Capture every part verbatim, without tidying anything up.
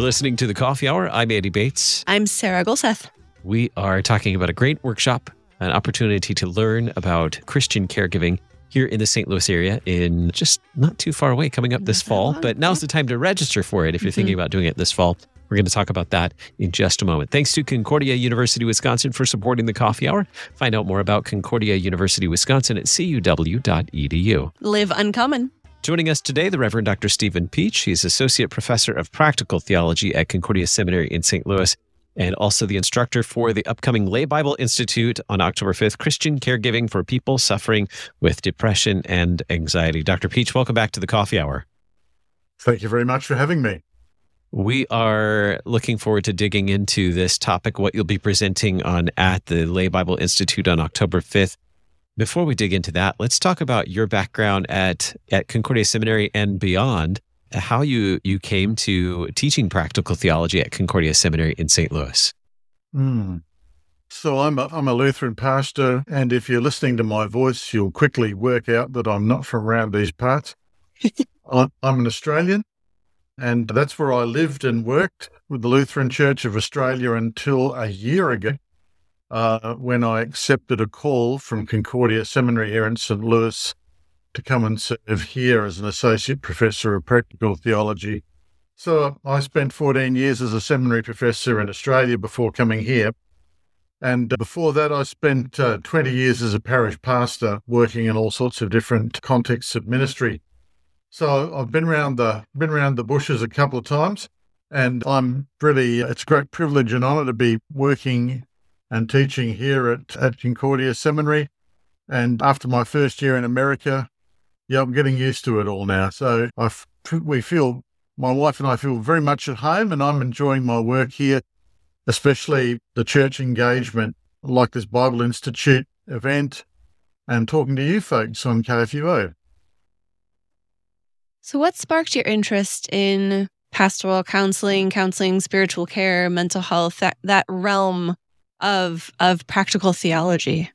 listening to The Coffee Hour. I'm Andy Bates. I'm Sarah Golseth. We are talking about a great workshop, an opportunity to learn about Christian caregiving here in the Saint Louis area in just not too far away, coming up this fall. But now's the time to register for it if you're mm-hmm. thinking about doing it this fall. We're going to talk about that in just a moment. Thanks to Concordia University, Wisconsin for supporting the Coffee Hour. Find out more about Concordia University, Wisconsin at c u w dot e d u. Live uncommon. Joining us today, the Reverend Doctor Stephen Peach. He's Associate Professor of Practical Theology at Concordia Seminary in Saint Louis, and also the instructor for the upcoming Lay Bible Institute on October fifth, Christian Caregiving for People Suffering with Depression and Anxiety. Doctor Peach, welcome back to the Coffee Hour. Thank you very much for having me. We are looking forward to digging into this topic, what you'll be presenting on at the Lay Bible Institute on October fifth. Before we dig into that, let's talk about your background at, at Concordia Seminary and beyond, how you, you came to teaching practical theology at Concordia Seminary in Saint Louis. Mm. So I'm a, I'm a Lutheran pastor, and if you're listening to my voice, you'll quickly work out that I'm not from around these parts. I'm an Australian. And that's where I lived and worked with the Lutheran Church of Australia until a year ago, uh, when I accepted a call from Concordia Seminary here in Saint Louis to come and serve here as an associate professor of practical theology. So I spent fourteen years as a seminary professor in Australia before coming here. And before that, I spent uh, twenty years as a parish pastor working in all sorts of different contexts of ministry. So I've been around the been around the bushes a couple of times, and I'm really, it's a great privilege and honour to be working and teaching here at, at Concordia Seminary. And after my first year in America, yeah, I'm getting used to it all now. So I, we feel, my wife and I feel very much at home, and I'm enjoying my work here, especially the church engagement, like this Bible Institute event, and talking to you folks on K F U O. So what sparked your interest in pastoral counseling, counseling, spiritual care, mental health, that, that realm of of practical theology?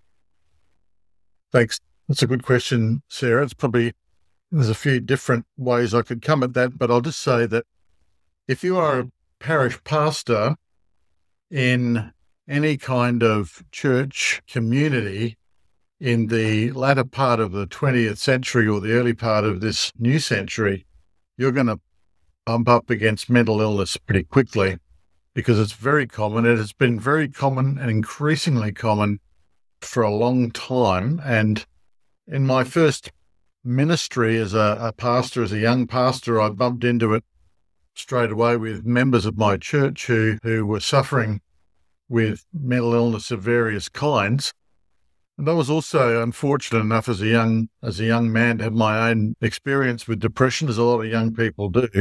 Thanks. That's a good question, Sarah. It's probably, there's a few different ways I could come at that, but I'll just say that if you are a parish pastor in any kind of church community, in the latter part of the twentieth century or the early part of this new century, you're going to bump up against mental illness pretty quickly, because it's very common. It has been very common and increasingly common for a long time. And in my first ministry as a, a pastor, as a young pastor, I bumped into it straight away with members of my church who, who were suffering with mental illness of various kinds. And I was also unfortunate enough as a young as a young man to have my own experience with depression, as a lot of young people do.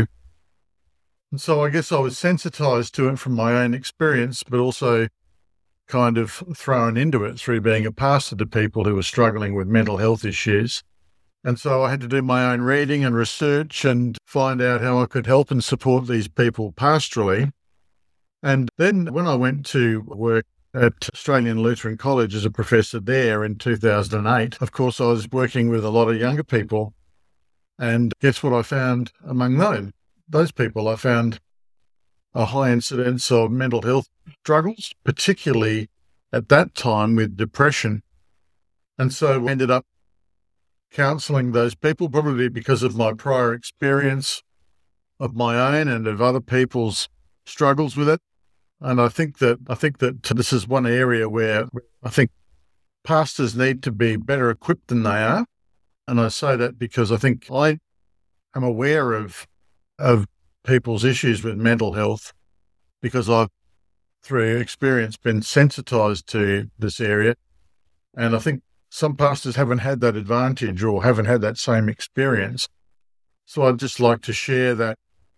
And so I guess I was sensitized to it from my own experience, but also kind of thrown into it through being a pastor to people who were struggling with mental health issues. And so I had to do my own reading and research and find out how I could help and support these people pastorally. And then when I went to work at Australian Lutheran College as a professor there in two thousand eight, of course, I was working with a lot of younger people. And guess what I found among those, those people? I found a high incidence of mental health struggles, particularly at that time with depression. And so I ended up counselling those people, probably because of my prior experience of my own and of other people's struggles with it. And I think that I think that this is one area where I think pastors need to be better equipped than they are. And I say that because I think I am aware of of people's issues with mental health, because I've, through experience, been sensitized to this area. And I think some pastors haven't had that advantage or haven't had that same experience. So I'd just like to share that,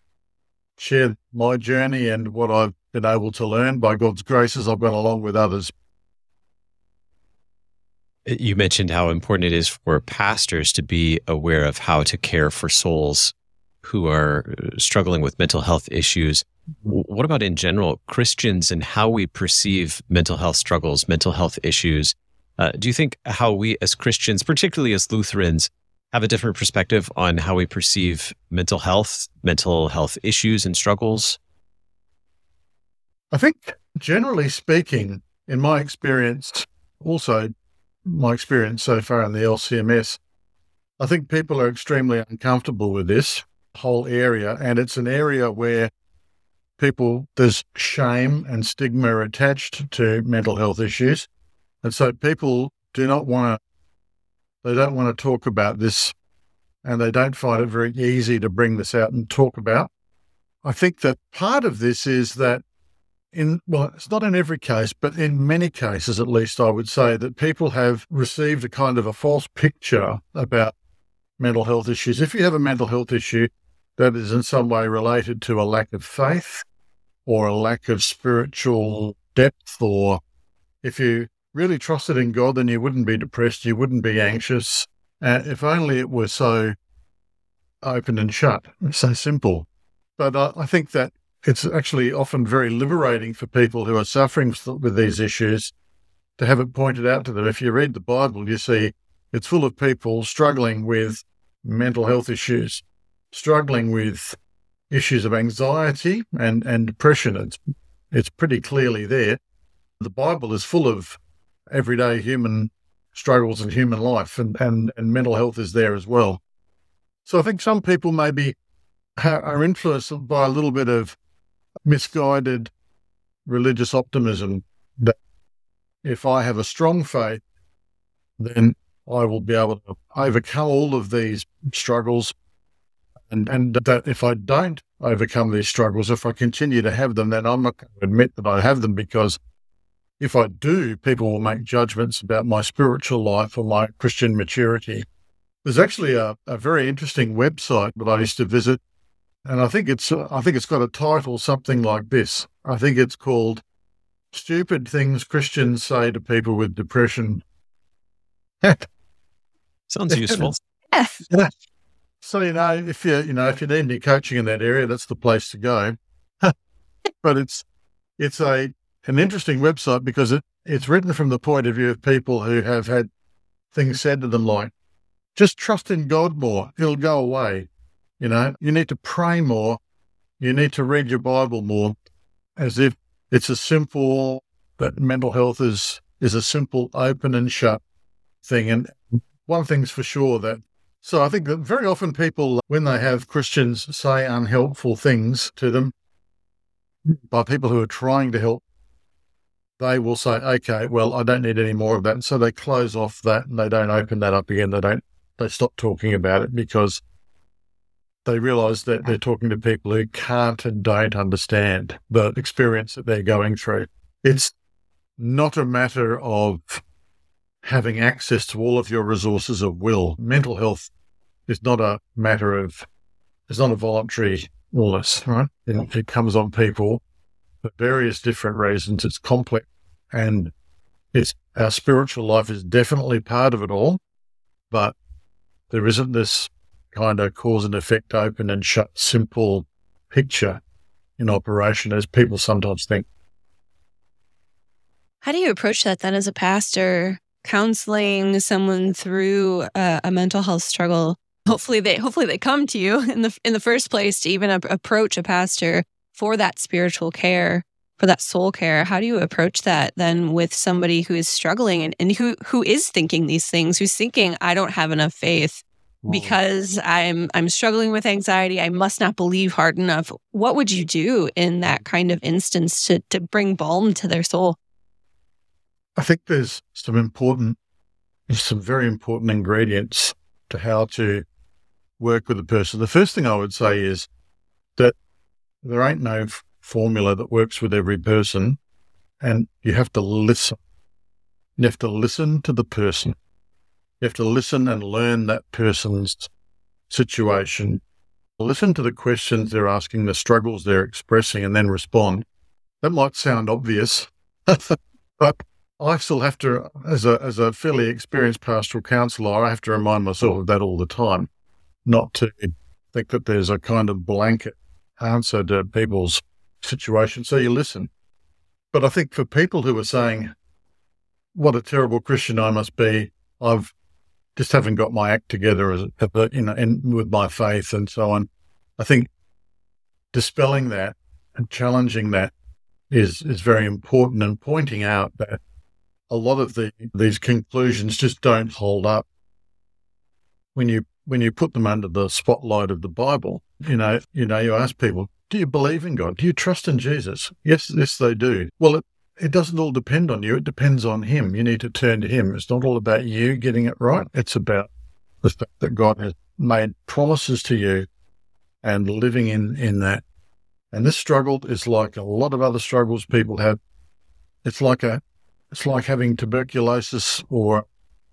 share my journey and what I've been able to learn by God's grace as I've gone along with others. You mentioned how important it is for pastors to be aware of how to care for souls who are struggling with mental health issues. What about in general, Christians and how we perceive mental health struggles, mental health issues? Uh, do you think how we as Christians, particularly as Lutherans, have a different perspective on how we perceive mental health, mental health issues and struggles? I think, generally speaking, in my experience, also my experience so far in the L C M S, I think people are extremely uncomfortable with this whole area, and it's an area where people, there's shame and stigma attached to mental health issues. And so people do not want to, they don't want to talk about this, and they don't find it very easy to bring this out and talk about. I think that part of this is that in, well, it's not in every case, but in many cases, at least, I would say that people have received a kind of a false picture about mental health issues. If you have a mental health issue that is in some way related to a lack of faith or a lack of spiritual depth, or if you really trusted in God, then you wouldn't be depressed, you wouldn't be anxious. Uh, if only it were so open and shut, so simple. But uh, I think that it's actually often very liberating for people who are suffering with these issues to have it pointed out to them. If you read the Bible, you see it's full of people struggling with mental health issues, struggling with issues of anxiety and, and depression. It's, it's pretty clearly there. The Bible is full of everyday human struggles in human life, and, and, and mental health is there as well. So I think some people maybe ha- are influenced by a little bit of misguided religious optimism that if I have a strong faith, then I will be able to overcome all of these struggles, and, and that if I don't overcome these struggles, if I continue to have them, then I'm not going to admit that I have them, because if I do, people will make judgments about my spiritual life or my Christian maturity. There's actually a, a very interesting website that I used to visit, and I think it's I think it's got a title something like this. I think it's called "Stupid Things Christians Say to People with Depression." Sounds useful. Yes. So you know, if you you know if you need any coaching in that area, that's the place to go. But it's it's a an interesting website because it, it's written from the point of view of people who have had things said to them like, just trust in God more, it'll go away. You know, you need to pray more, you need to read your Bible more, as if it's a simple, that mental health is, is a simple open and shut thing. And one thing's for sure, that, so I think that very often people, when they have Christians say unhelpful things to them by people who are trying to help, they will say, okay, well, I don't need any more of that. And so they close off that and they don't open that up again. They don't, they stop talking about it because they realise that they're talking to people who can't and don't understand the experience that they're going through. It's not a matter of having access to all of your resources of will. Mental health is not a matter of, it's not a voluntary illness, right? It, it comes on people for various different reasons. It's complex, and it's, our spiritual life is definitely part of it all, but there isn't this kind of cause and effect, open and shut, simple picture in operation as people sometimes think. How do you approach that then as a pastor, counseling someone through a, a mental health struggle? Hopefully they hopefully they come to you in the in the first place to even a, approach a pastor for that spiritual care, for that soul care. How do you approach that then with somebody who is struggling and, and who who is thinking these things, who's thinking, I don't have enough faith because I'm I'm struggling with anxiety, I must not believe hard enough. What would you do in that kind of instance to to bring balm to their soul? I think there's some important, some very important ingredients to how to work with a person. The first thing I would say is that there ain't no f- formula that works with every person, and you have to listen. You have to listen to the person. You have to listen and learn that person's situation. Listen to the questions they're asking, the struggles they're expressing, and then respond. That might sound obvious, but I still have to, as a as a fairly experienced pastoral counsellor, I have to remind myself of that all the time, not to think that there's a kind of blanket answer to people's situation. So you listen. But I think for people who are saying, what a terrible Christian I must be, I've just haven't got my act together as a, you know, and with my faith and so on. I think dispelling that and challenging that is is very important, and pointing out that a lot of the these conclusions just don't hold up when you when you put them under the spotlight of the Bible. You know, you know, you ask people, do you believe in God? Do you trust in Jesus? Yes, yes, they do. Well, it, it doesn't all depend on you. It depends on Him. You need to turn to Him. It's not all about you getting it right. It's about the fact that God has made promises to you and living in, in that. And this struggle is like a lot of other struggles people have. It's like a, it's like having tuberculosis or,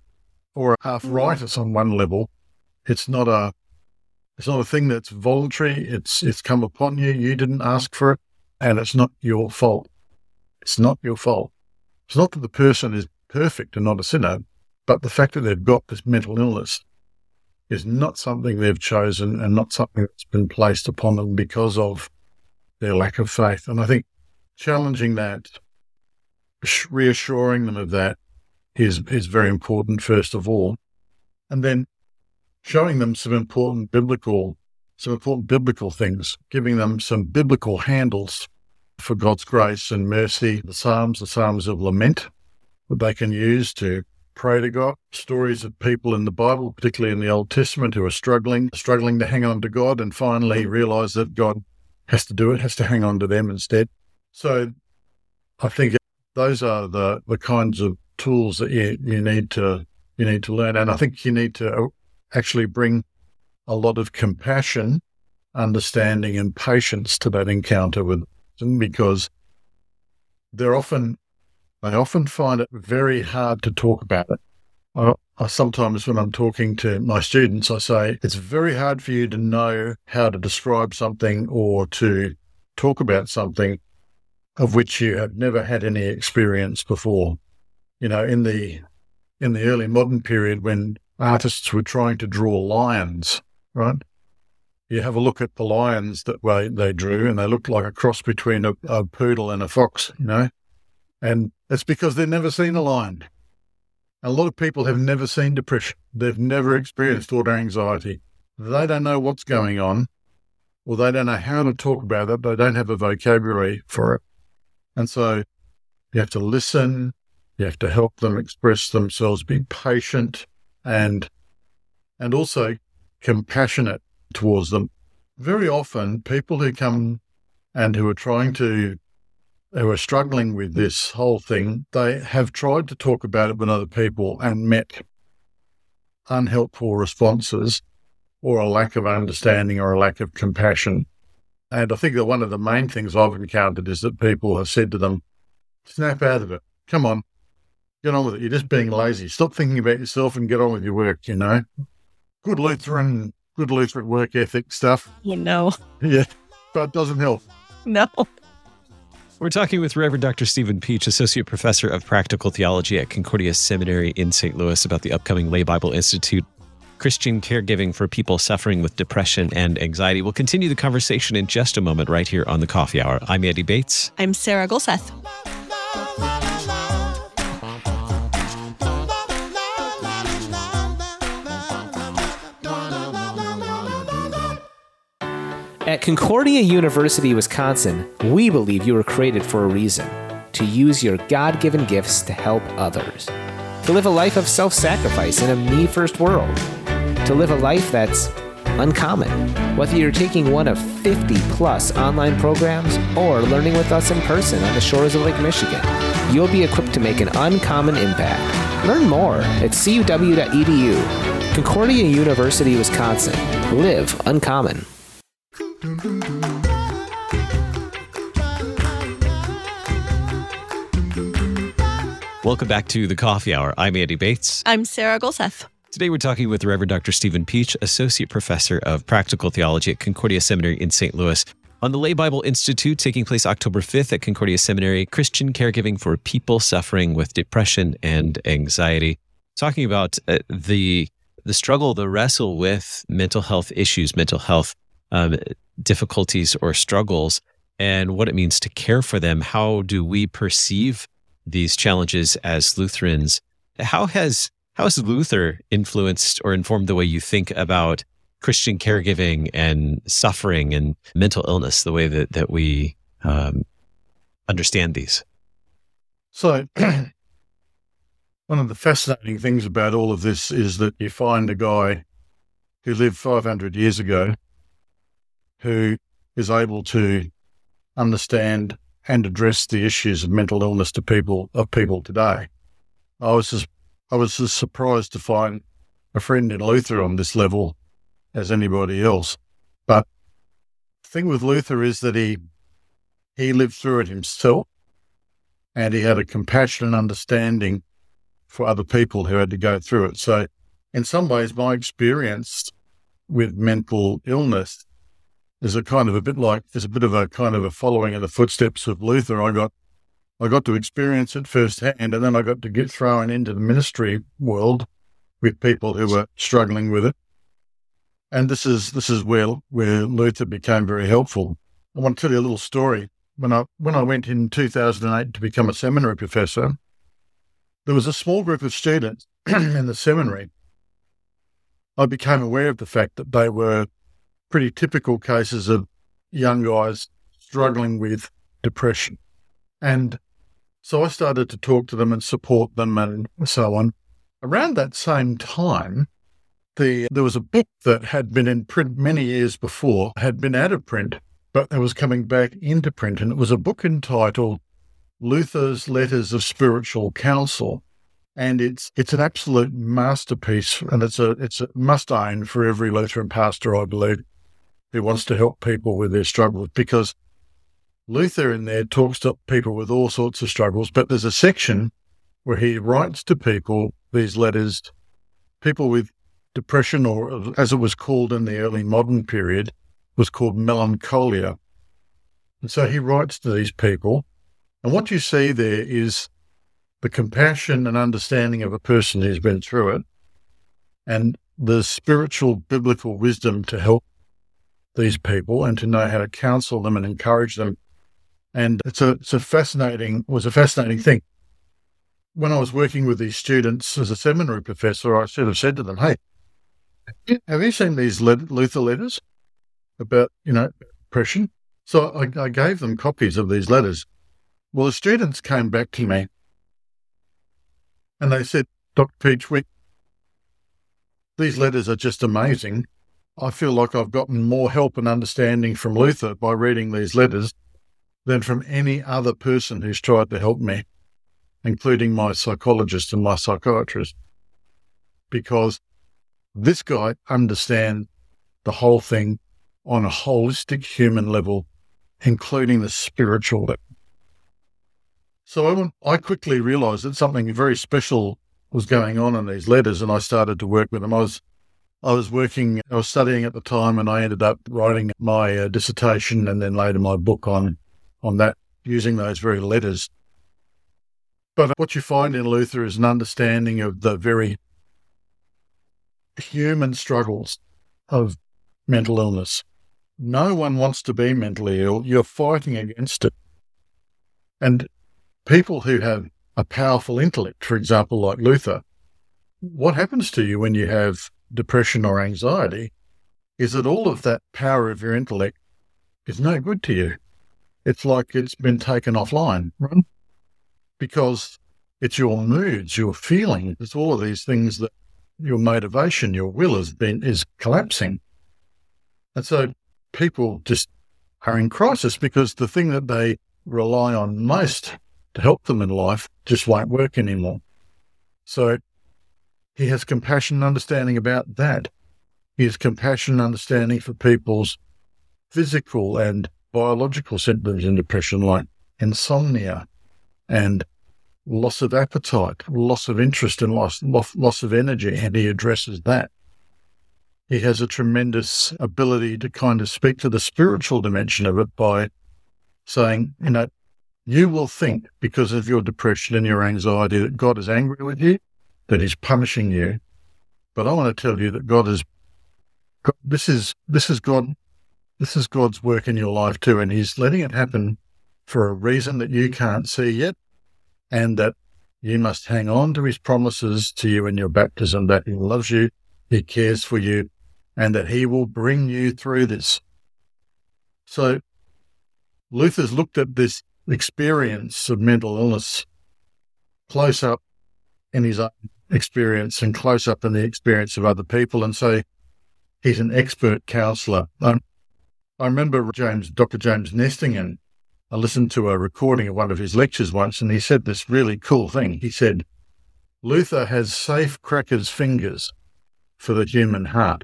or arthritis on one level. It's not a, it's not a thing that's voluntary. It's, it's come upon you. You didn't ask for it, and it's not your fault. It's not your fault. It's not that the person is perfect and not a sinner, but the fact that they've got this mental illness is not something they've chosen and not something that's been placed upon them because of their lack of faith. And I think challenging that, reassuring them of that is is very important, first of all. And then showing them some important biblical, some important biblical things, giving them some biblical handles for God's grace and mercy, the Psalms, the Psalms of lament that they can use to pray to God, stories of people in the Bible, particularly in the Old Testament, who are struggling, struggling to hang on to God and finally realize that God has to do it, has to hang on to them instead. So I think those are the, the kinds of tools that you, you need to you need to learn. And I think you need to actually bring a lot of compassion, understanding and patience to that encounter with them, because they're often they often find it very hard to talk about it. I, I sometimes, when I'm talking to my students, I say, it's very hard for you to know how to describe something or to talk about something of which you have never had any experience before. You know, in the in the early modern period, when artists were trying to draw lions, right? You have a look at the lions that they, they drew, and they looked like a cross between a, a poodle and a fox, you know? And it's because they've never seen a lion. A lot of people have never seen depression. They've never experienced order anxiety. They don't know what's going on, or they don't know how to talk about it. They don't have a vocabulary for it. And so you have to listen. You have to help them express themselves, be patient, and and also compassionate towards them. Very often, people who come and who are trying to who are struggling with this whole thing, they have tried to talk about it with other people and met unhelpful responses, or a lack of understanding, or a lack of compassion. And I think that one of the main things I've encountered is that people have said to them, snap out of it. Come on, get on with it. You're just being lazy. Stop thinking about yourself and get on with your work, you know. Good Lutheran, good Lutheran work ethic stuff. You know. Yeah, but it doesn't help. No. We're talking with Reverend Doctor Stephen Peach, Associate Professor of Practical Theology at Concordia Seminary in Saint Louis, about the upcoming Lay Bible Institute, Christian Caregiving for People Suffering with Depression and Anxiety. We'll continue the conversation in just a moment right here on the Coffee Hour. I'm Andy Bates. I'm Sarah Gulseth. At Concordia University, Wisconsin, we believe you were created for a reason: to use your God-given gifts to help others, to live a life of self-sacrifice in a me-first world, to live a life that's uncommon. Whether you're taking one of fifty plus online programs or learning with us in person on the shores of Lake Michigan, you'll be equipped to make an uncommon impact. Learn more at c u w dot e d u. Concordia University, Wisconsin. Live uncommon. Welcome back to the Coffee Hour. I'm Andy Bates. I'm Sarah Gulseth. Today we're talking with Reverend Doctor Stephen Peach, Associate Professor of Practical Theology at Concordia Seminary in Saint Louis, on the Lay Bible Institute taking place October fifth at Concordia Seminary, Christian Caregiving for People Suffering with Depression and Anxiety. Talking about uh, the the struggle, the wrestle with mental health issues, mental health um, difficulties or struggles, and what it means to care for them. How do we perceive these challenges as Lutherans? How has how has Luther influenced or informed the way you think about Christian caregiving and suffering and mental illness, the way that, that we um, understand these? So one of the fascinating things about all of this is that you find a guy who lived five hundred years ago who is able to understand and address the issues of mental illness to people of people today. I was just, I was as surprised to find a friend in Luther on this level as anybody else. But the thing with Luther is that he he lived through it himself, and he had a compassion and understanding for other people who had to go through it. So in some ways, my experience with mental illness is a kind of a bit like, is a bit of a kind of a following in the footsteps of Luther. I got, I got to experience it firsthand, and then I got to get thrown into the ministry world with people who were struggling with it. And this is, this is where, where Luther became very helpful. I want to tell you a little story. When I, when I went in two thousand eight to become a seminary professor, there was a small group of students in the seminary. I became aware of the fact that they were pretty typical cases of young guys struggling with depression. And so I started to talk to them and support them and so on. Around that same time, the, there was a book that had been in print many years before, had been out of print, but it was coming back into print. And it was a book entitled Luther's Letters of Spiritual Counsel. And it's it's an absolute masterpiece, and it's a it's a must-own for every Lutheran pastor, I believe, who wants to help people with their struggles, because Luther in there talks to people with all sorts of struggles, but there's a section where he writes to people these letters, people with depression, or as it was called in the early modern period, was called melancholia. And so he writes to these people, and what you see there is the compassion and understanding of a person who's been through it, and the spiritual biblical wisdom to help these people and to know how to counsel them and encourage them. And it's a it's a fascinating was a fascinating thing. When I was working with these students as a seminary professor, I sort of said to them, "Hey, have you seen these Luther letters about, you know, depression?" So I, I gave them copies of these letters. Well, the students came back to me and they said, "Doctor Peachwick, these letters are just amazing. I feel like I've gotten more help and understanding from Luther by reading these letters than from any other person who's tried to help me, including my psychologist and my psychiatrist, because this guy understands the whole thing on a holistic human level, including the spiritual level." So I, went, I quickly realised that something very special was going on in these letters, and I started to work with them. I was, I was working, I was studying at the time, and I ended up writing my uh, dissertation and then later my book on, on that, using those very letters. But what you find in Luther is an understanding of the very human struggles of mental illness. No one wants to be mentally ill. You're fighting against it. And people who have a powerful intellect, for example, like Luther, what happens to you when you have depression or anxiety is that all of that power of your intellect is no good to you. It's like it's been taken offline, right? Because it's your moods, your feelings, it's all of these things that your motivation, your will has been, is collapsing. And so people just are in crisis because the thing that they rely on most to help them in life just won't work anymore. So he has compassion and understanding about that. He has compassion and understanding for people's physical and biological symptoms in depression, like insomnia and loss of appetite, loss of interest and loss, loss, loss of energy, and he addresses that. He has a tremendous ability to kind of speak to the spiritual dimension of it by saying, you know, you will think because of your depression and your anxiety that God is angry with you, that he's punishing you. But I want to tell you that God is, God, this is, this is God, this is God's work in your life too. And he's letting it happen for a reason that you can't see yet. And that You must hang on to his promises to you in your baptism, that he loves you, he cares for you, and that he will bring you through this. So Luther's looked at this experience of mental illness close up in his own experience and close up in the experience of other people, and so he's an expert counsellor. Um, I remember James, Doctor James Nestingen, I listened to a recording of one of his lectures once, and he said this really cool thing. He said, Luther has safe cracker's fingers for the human heart.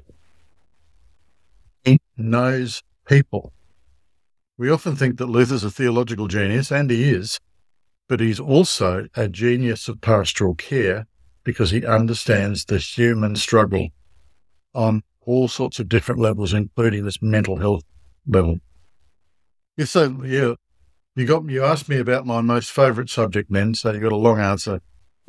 He knows people. We often think that Luther's a theological genius, and he is, but he's also a genius of pastoral care because he understands the human struggle on all sorts of different levels, including this mental health level. Yeah, so, yeah, you got you asked me about my most favourite subject then, so you got a long answer.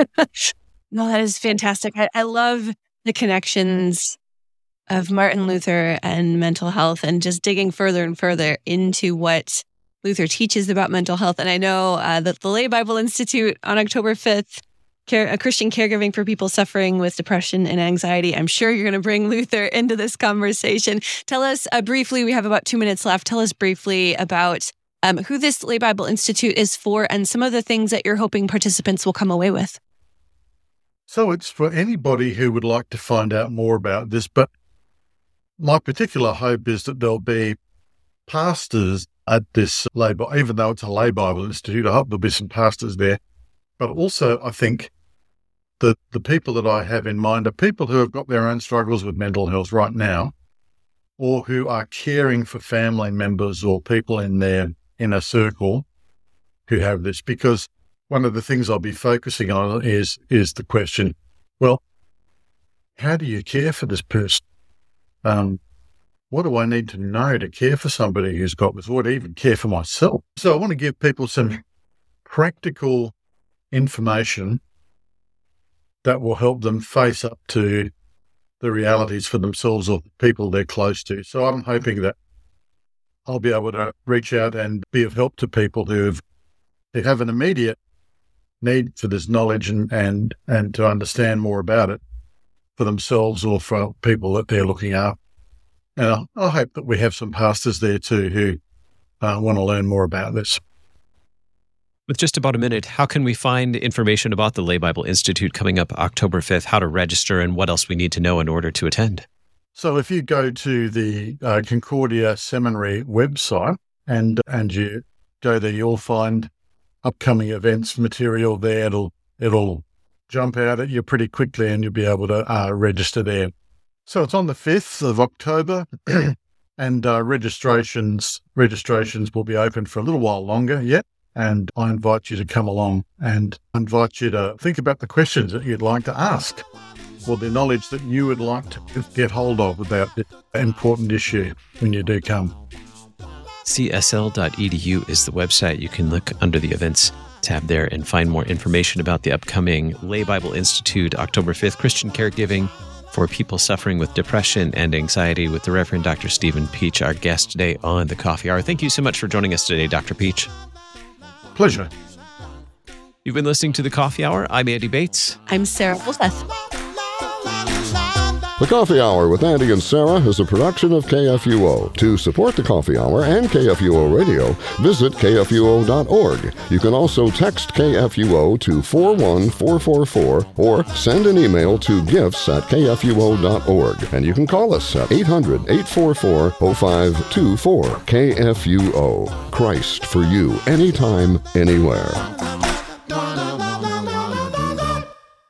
No, that is fantastic. I, I love the connections of Martin Luther and mental health, and just digging further and further into what Luther teaches about mental health. And I know uh, that the Lay Bible Institute on October fifth, care, a Christian caregiving for people suffering with depression and anxiety. I'm sure you're going to bring Luther into this conversation. Tell us uh, briefly, we have about two minutes left. Tell us briefly about um, who this Lay Bible Institute is for and some of the things that you're hoping participants will come away with. So it's for anybody who would like to find out more about this, but my particular hope is that there'll be pastors at this lay, even though it's a Lay Bible Institute, I hope there'll be some pastors there. But also, I think that the people that I have in mind are people who have got their own struggles with mental health right now, or who are caring for family members or people in their inner circle who have this. Because one of the things I'll be focusing on is is the question, well, how do you care for this person? Um, what do I need to know to care for somebody who's got this, or to even care for myself? So I want to give people some practical information that will help them face up to the realities for themselves or the people they're close to. So I'm hoping that I'll be able to reach out and be of help to people who have, who have an immediate need for this knowledge and, and, and to understand more about it for themselves or for people that they're looking after. And I, I hope that we have some pastors there too who uh, want to learn more about this. With just about a minute, how can we find information about the Lay Bible Institute coming up October fifth, how to register, and what else we need to know in order to attend? So if you go to the uh, Concordia Seminary website and and you go there, you'll find upcoming events material there. It'll, it'll jump out at you pretty quickly and you'll be able to uh, register there. So it's on the fifth of October and uh, registrations registrations will be open for a little while longer yet. And I invite you to come along and invite you to think about the questions that you'd like to ask or the knowledge that you would like to get hold of about this important issue when you do come. C S L dot E D U is the website. You can look under the events tab there and find more information about the upcoming Lay Bible Institute, October fifth, Christian Caregiving for people suffering with depression and anxiety, with the Reverend Doctor Stephen Peach, our guest today on the Coffee Hour. Thank you so much for joining us today, Doctor Peach. Pleasure. You've been listening to The Coffee Hour. I'm Andy Bates. I'm Sarah Wolfeth. The Coffee Hour with Andy and Sarah is a production of K F U O. To support The Coffee Hour and K F U O Radio, visit K F U O dot org. You can also text K F U O to four one four four four or send an email to gifts at K F U O dot org. And you can call us at eight hundred, eight four four, oh five two four. K F U O. Christ for you, anytime, anywhere.